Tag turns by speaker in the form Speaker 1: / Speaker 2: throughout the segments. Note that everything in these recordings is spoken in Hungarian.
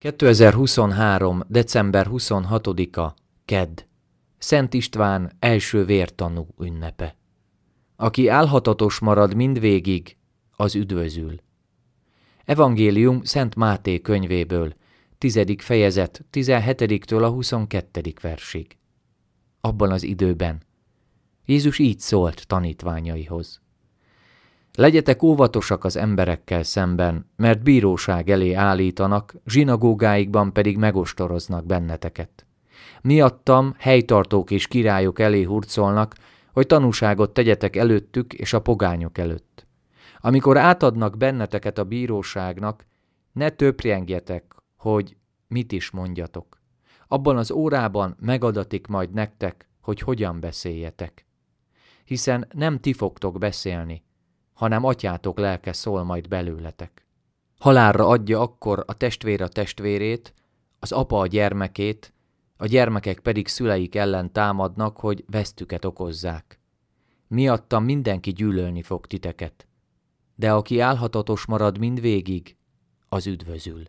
Speaker 1: 2023. december 26-a, kedd. Szent István első vértanú ünnepe. Aki álhatatos marad mindvégig, az üdvözül. Evangélium Szent Máté könyvéből, 10. fejezet, 17-től a 22. versig. Abban az időben Jézus így szólt tanítványaihoz. Legyetek óvatosak az emberekkel szemben, mert bíróság elé állítanak, zsinagógáikban pedig megostoroznak benneteket. Miattam helytartók és királyok elé hurcolnak, hogy tanúságot tegyetek előttük és a pogányok előtt. Amikor átadnak benneteket a bíróságnak, ne töprjengjetek, hogy mit is mondjatok. Abban az órában megadatik majd nektek, hogy hogyan beszéljetek. Hiszen nem ti fogtok beszélni, hanem atyátok lelke szól majd belőletek. Halálra adja akkor a testvér a testvérét, az apa a gyermekét, a gyermekek pedig szüleik ellen támadnak, hogy vesztüket okozzák. Miattam mindenki gyűlölni fog titeket, de aki álhatatos marad mindvégig, az üdvözül.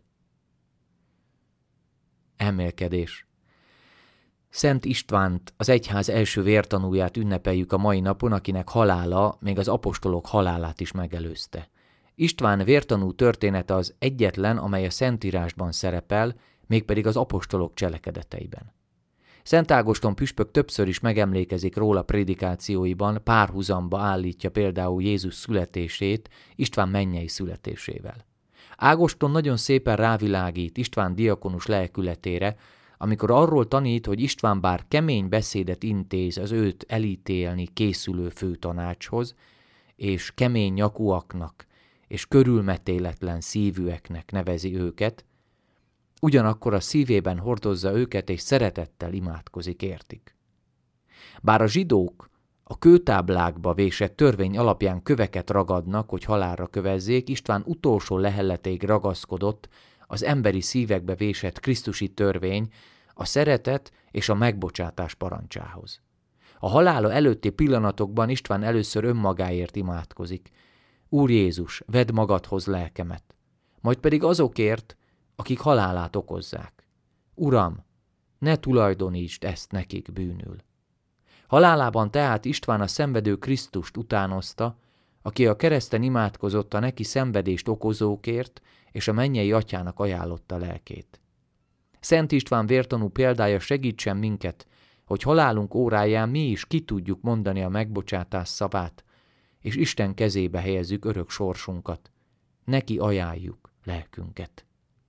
Speaker 1: Elmélkedés. Szent Istvánt, az egyház első vértanúját ünnepeljük a mai napon, akinek halála még az apostolok halálát is megelőzte. István vértanú története az egyetlen, amely a Szentírásban szerepel, mégpedig az apostolok cselekedeteiben. Szent Ágoston püspök többször is megemlékezik róla prédikációiban, párhuzamba állítja például Jézus születését István mennyei születésével. Ágoston nagyon szépen rávilágít István diakonus lelkületére, amikor arról tanít, hogy István bár kemény beszédet intéz az őt elítélni készülő főtanácshoz, és kemény nyakúaknak és körülmetéletlen szívűeknek nevezi őket, ugyanakkor a szívében hordozza őket és szeretettel imádkozik értik. Bár a zsidók a kőtáblákba vésett törvény alapján köveket ragadnak, hogy halálra kövezzék, István utolsó lehelletéig ragaszkodott az emberi szívekbe vésett krisztusi törvény, a szeretet és a megbocsátás parancsához. A halála előtti pillanatokban István először önmagáért imádkozik. Úr Jézus, vedd magadhoz lelkemet, majd pedig azokért, akik halálát okozzák. Uram, ne tulajdonítsd ezt nekik bűnül. Halálában tehát István a szenvedő Krisztust utánozta, aki a kereszten imádkozott a neki szenvedést okozókért, és a mennyei atyának ajánlotta lelkét. Szent István vértanú példája segítsen minket, hogy halálunk óráján mi is ki tudjuk mondani a megbocsátás szavát, és Isten kezébe helyezzük örök sorsunkat. Neki ajánljuk lelkünket.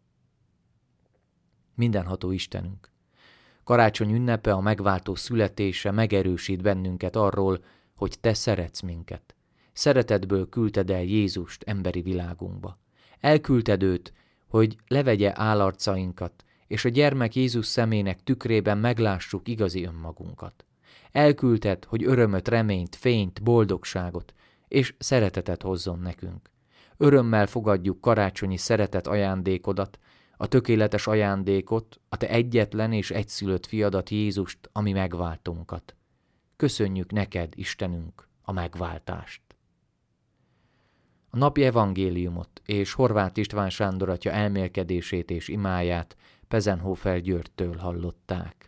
Speaker 1: Mindenható Istenünk! Karácsony ünnepe, a megváltó születése megerősít bennünket arról, hogy Te szeretsz minket. Szeretetből küldted el Jézust emberi világunkba. Elküldted őt, hogy levegye állarcainkat, és a gyermek Jézus szemének tükrében meglássuk igazi önmagunkat. Elküldted, hogy örömöt, reményt, fényt, boldogságot és szeretetet hozzon nekünk. Örömmel fogadjuk karácsonyi szeretet ajándékodat, a tökéletes ajándékot, a Te egyetlen és egyszülött fiadat Jézust, ami megváltunkat. Köszönjük neked, Istenünk, a megváltást. A napi evangéliumot és Horváth István Sándor atya elmélkedését és imáját Pezenhofer Györgytől hallották.